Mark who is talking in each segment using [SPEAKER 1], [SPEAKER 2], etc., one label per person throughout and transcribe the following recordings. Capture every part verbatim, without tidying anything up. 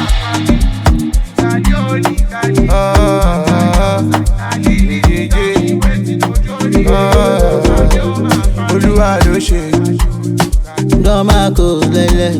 [SPEAKER 1] Olúwa ló ṣe.
[SPEAKER 2] Dọ́mà kò lẹ́lẹ̀.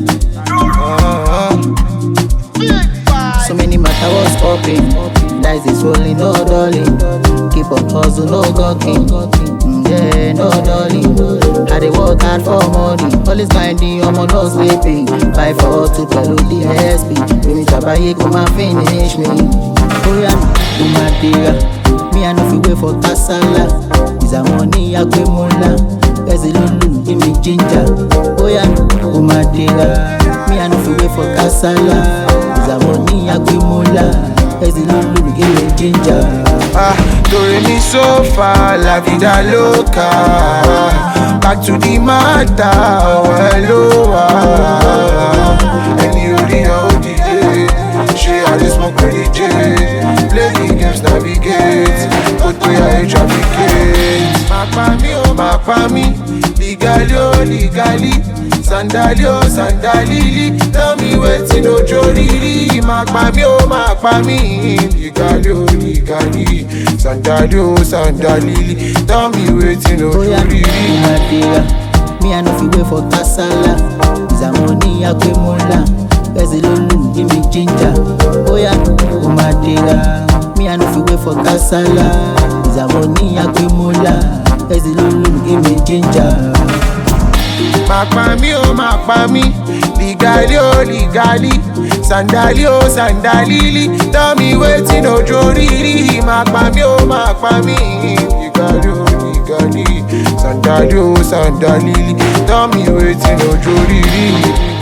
[SPEAKER 2] So many matter was popping. Dice is rolling, no darling. Keep on hustle, no gawking. Mm, yeah, no darling. I dey work hard for money. Always grinding, I'm not sleeping. Five for two, pẹ̀lú the S P. Baby, Tabaye come and finish me. Oh yeah, do my dear. Me I no fit wait for kasala. Is a money I pay mola. There's a lulu, give me ginger. Oh yeah, do my dear. Me I no fit wait for kasala. Is a money I pay mola. There's a lulu, give me ginger.
[SPEAKER 1] Ah, Dore mi so far, la vida loca. Back to the matter, oh hello. And you the O D J, she had this smoke pretty J. Play the games, navigate. Go to your age, navigate. Mapa mi, oh mapa mi. Legally, oh legally. Sandali, oh sandalili. Tell me wetin ojo riri. Mapa mi, oh mapa mi. Legally, oh legally. Sandali, oh sandalili. Tell me wetin ojo riri.
[SPEAKER 2] Me I no fit wait for kasala. Is a money I pay mola. There's a lulu, give me ginger. Oh yeah, oh my dear. Me I no fit wait for kasala. Is a money I pay mola. There's a lulu, give me ginger.
[SPEAKER 1] Mapa mi, oh mapa mi. Legally, oh legally. Sandali, oh sandalili. Tell me wetin ojo riri. Mapa mi, oh mapa mi. Legally, oh legally. Sandali, oh sandalili. Tell me wetin ojo riri.